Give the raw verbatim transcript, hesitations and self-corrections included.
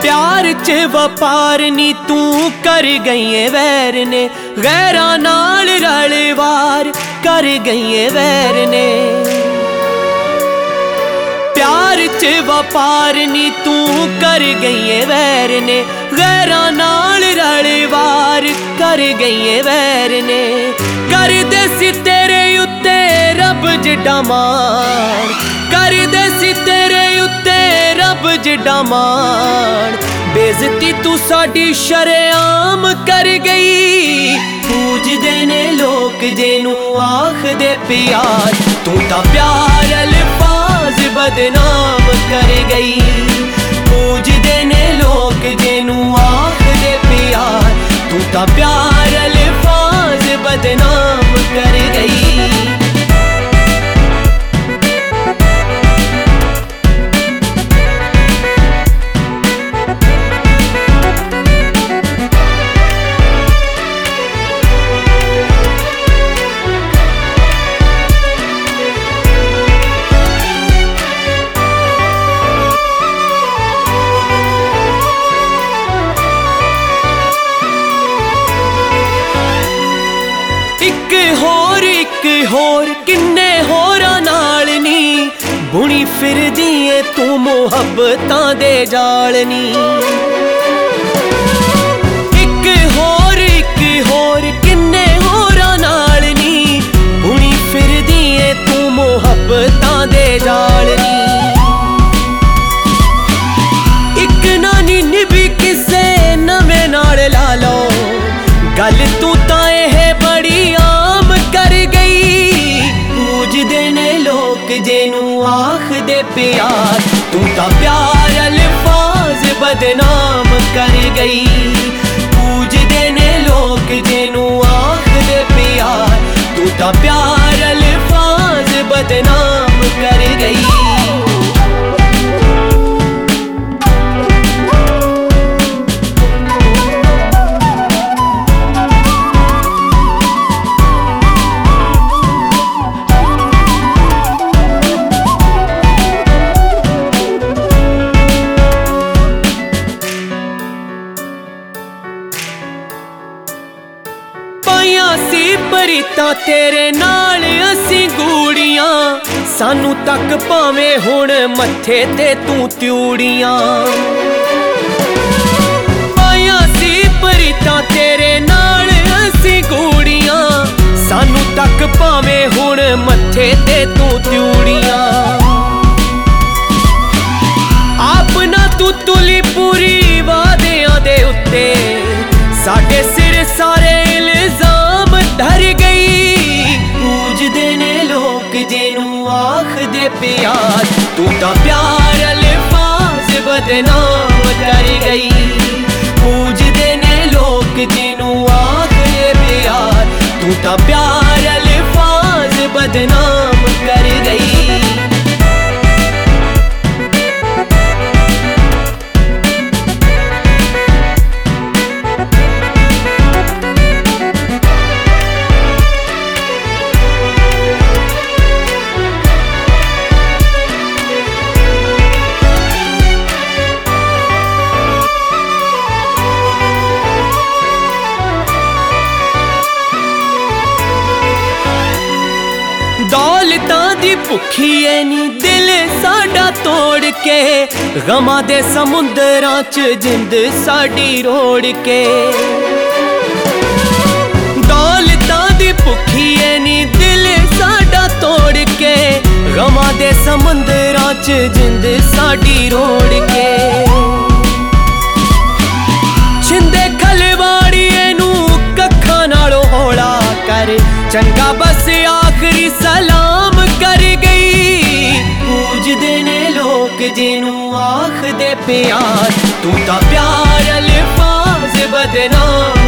प्यार च वपार नी तू कर गई है वैर ने, गैरां नाल रलवार कर गई है वैर ने। प्यार च वपार नी तू कर गई है वैर ने, गैरां नाल रलवार कर गई है वैर ने। कर दे सी तेरे उत्ते रब जिड्डा मान, कर दे सी तेरे उत्ते रब जिड्डा मान। बेइज्जती तू साडी शरेआम कर गई, पूजदे ने लोग जेनू आखदे प्यार, तू तां प्यार अल्फाज बदनाम कर गई। पूजदे ने लोग जेनू आखदे प्यार, तू तां प्यार अल्फाज बदनाम कर गई। इक होर इक होर किन्ने होरां नाल नी, बुनी फिरदी ऐ तू मुहब्बतां दे जाल नी। इक होर इक होर किन्ने होरां नाल नी, बुनी फिरदी ऐ तू मुहब्बतां दे जाल नी। इक नानी निभी किसे नवें नाल ला लो, गल तू तां एह बड़ी आम कर गई। पूजदे ने लोग जेनू आखदे प्यार, तू तां प्यार अल्फाज बदनाम कर गई। पूजदे ने लोग जेनू आखदे प्यार, तू तां प्यार अल्फाज बदनाम कर गई। सी परीता तेरे नाल असी गूड़ियां, सानू तक भावें हुण मत्थे ते तू त्यूड़ियां। पाया सी परीता तेरे नाल असी गूड़ियां, सानू तक भावें हुण मत्थे ते तू त्यूड़ियां। अपना तू तुली पूरी वादियां दे उत्ते, साडे सिर सारे इल्जाम धर गई। पूजदे ने लोग जेनू आखदे प्यार, तू तां प्यार अल्फाज बदनाम कर गई। पूजदे ने लोग जेनू आखदे प्यार, तू तां प्यार अल्फाज बदनाम कर गई। दौलतां दी भुखी ऐ नी दिल साडा तोड़ के, गमां दे समुंदरां च जिंद साडी रोड़ के। दौलतां दी भुखी ऐ नी दिल साडा तोड़ के, गमां दे समुंदरां च जिंद साडी रोड़ के। छिंदे खलवाड़िए नू कक्खां नालों हौला कर, चंगा बस आखरी सलाम कर गई। पूजदे ने लोग जेनू आखदे प्यार, तू तां प्यार अल्फाज बदनाम